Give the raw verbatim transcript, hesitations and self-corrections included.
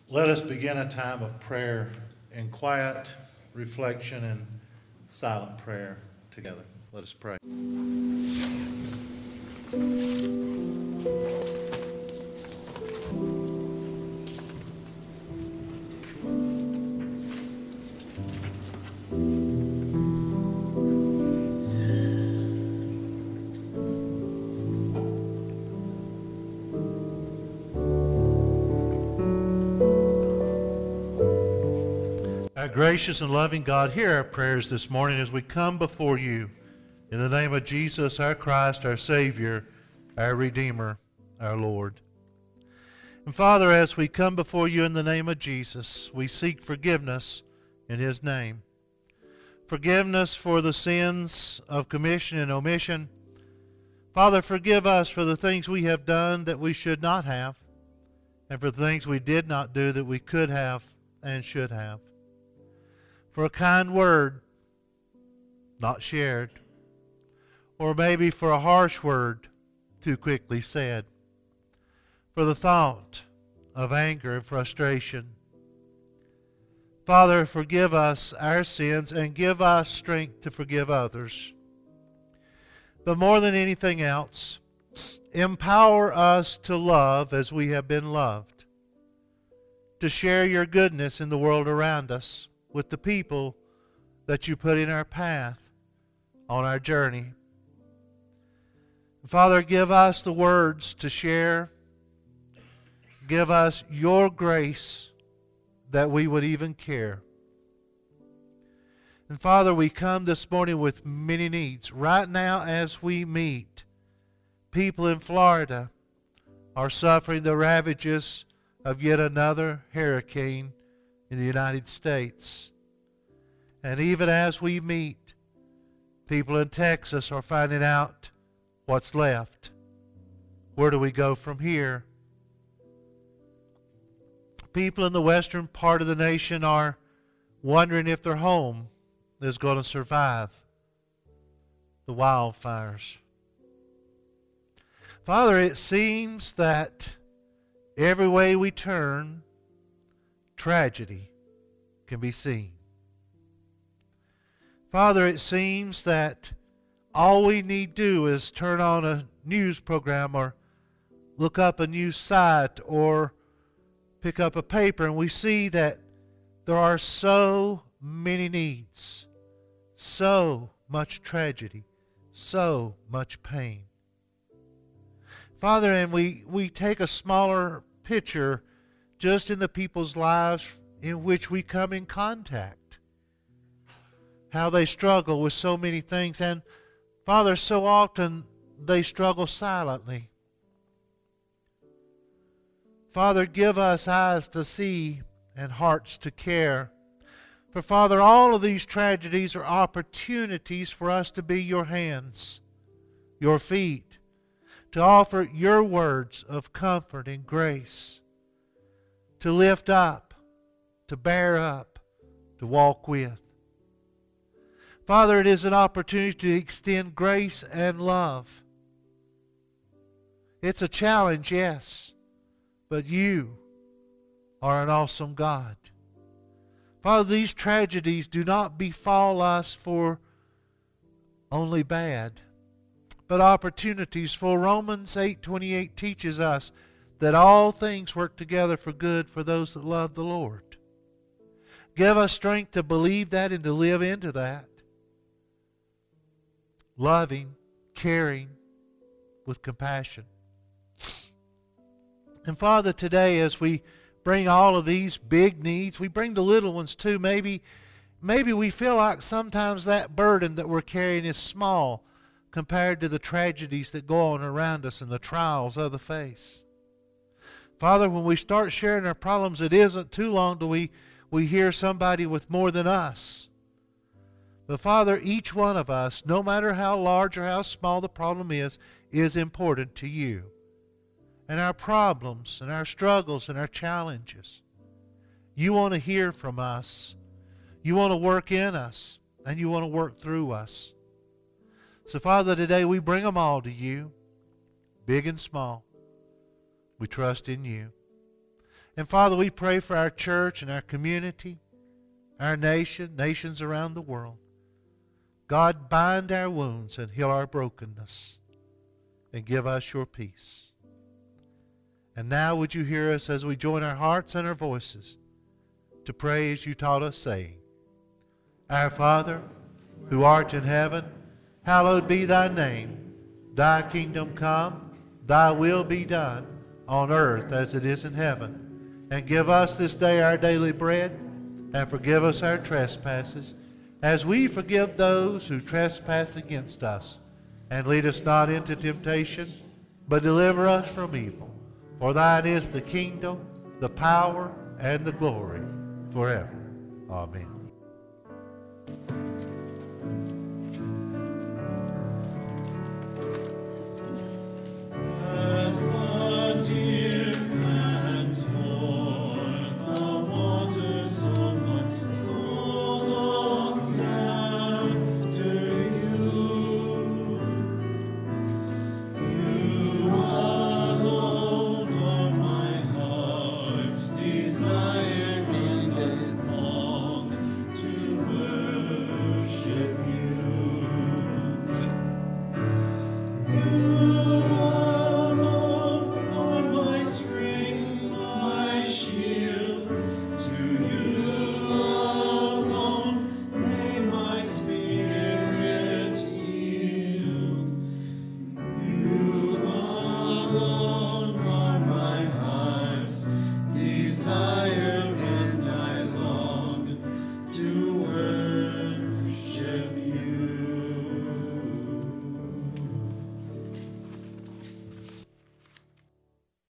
Let us begin a time of prayer in quiet reflection and silent prayer together. Let us pray. Our gracious and loving God, hear our prayers this morning as we come before you. In the name of Jesus, our Christ, our Savior, our Redeemer, our Lord. And Father, as we come before you in the name of Jesus, we seek forgiveness in His name. Forgiveness for the sins of commission and omission. Father, forgive us for the things we have done that we should not have, and for the things we did not do that we could have and should have. For a kind word not shared, or maybe for a harsh word too quickly said, for the thought of anger and frustration. Father, forgive us our sins and give us strength to forgive others. But more than anything else, empower us to love as we have been loved, to share your goodness in the world around us, with the people that you put in our path on our journey. Father, give us the words to share. Give us your grace that we would even care. And Father, we come this morning with many needs. Right now as we meet, people in Florida are suffering the ravages of yet another hurricane in the United States. And even as we meet, people in Texas are finding out what's left. Where do we go from here? People in the western part of the nation are wondering if their home is going to survive the wildfires. Father, it seems that every way we turn, tragedy can be seen. Father, it seems that all we need do is turn on a news program or look up a news site or pick up a paper, and we see that there are so many needs, so much tragedy, so much pain. Father, and we, we take a smaller picture just in the people's lives in which we come in contact, how they struggle with so many things. And Father, so often they struggle silently. Father, give us eyes to see and hearts to care. For Father, all of these tragedies are opportunities for us to be your hands, your feet, to offer your words of comfort and grace, to lift up, to bear up, to walk with. Father, it is an opportunity to extend grace and love. It's a challenge, yes, but you are an awesome God. Father, these tragedies do not befall us for only bad, but opportunities. For Romans eight twenty-eight teaches us that all things work together for good for those that love the Lord. Give us strength to believe that and to live into that. Loving, caring, with compassion. And Father, today as we bring all of these big needs, we bring the little ones too. Maybe, maybe we feel like sometimes that burden that we're carrying is small compared to the tragedies that go on around us and the trials of the face. Father, when we start sharing our problems, it isn't too long till we, we hear somebody with more than us. But Father, each one of us, no matter how large or how small the problem is, is important to you. And our problems and our struggles and our challenges, you want to hear from us. You want to work in us. And you want to work through us. So Father, today we bring them all to you, big and small. We trust in you. And Father, we pray for our church and our community, our nation, nations around the world. God, bind our wounds and heal our brokenness and give us your peace. And now would you hear us as we join our hearts and our voices to pray as you taught us, saying, Our Father, who art in heaven, hallowed be thy name. Thy kingdom come, thy will be done, on earth as it is in heaven. And give us this day our daily bread, and forgive us our trespasses, as we forgive those who trespass against us. And lead us not into temptation, but deliver us from evil. For thine is the kingdom, the power, and the glory forever. Amen.